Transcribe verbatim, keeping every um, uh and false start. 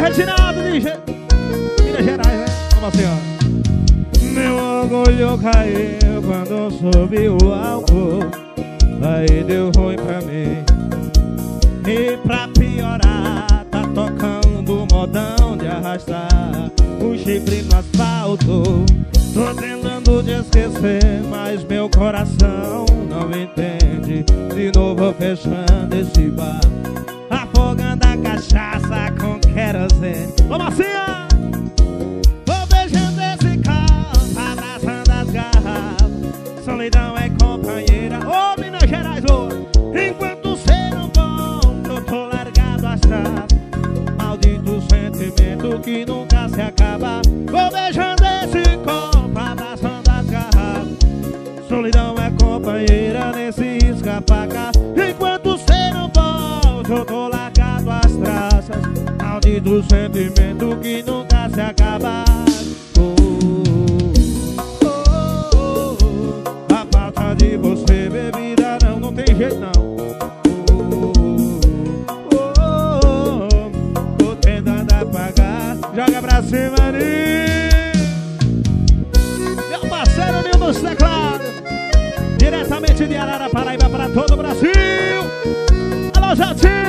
Reginaldo de Minas Gerais, né? Vamos assim, ó. Meu orgulho caiu quando soube o álcool, aí deu ruim pra mim. E pra piorar, tá tocando modão de arrastar o chifre no asfalto. Tô tentando te esquecer, mas meu coração não entende. De novo fechando esse bar, afogando a cachaça com querosene. Vamos assim, ó. Vou beijando esse copo, abraçando as garrafas. Solidão é companheira, ô oh, Minas Gerais, ô oh. Enquanto cê não volta, eu tô largado às traves. Maldito sentimento que nunca se acaba. Vou beijando esse copo, abraçando as garrafas. Solidão é companheira nesse escapaca. Enquanto cê não volta, eu tô largado às traças. Maldito sentimento que nunca se acaba. Oh, oh, oh, oh. A falta de você, bebida, não, não tem jeito não. Oh, oh, oh, oh. Tô tentando apagar. Joga pra cima ali. Meu parceiro Nil dos teclados, diretamente de Arara, Paraíba, para todo o Brasil. Alô, Jatinho!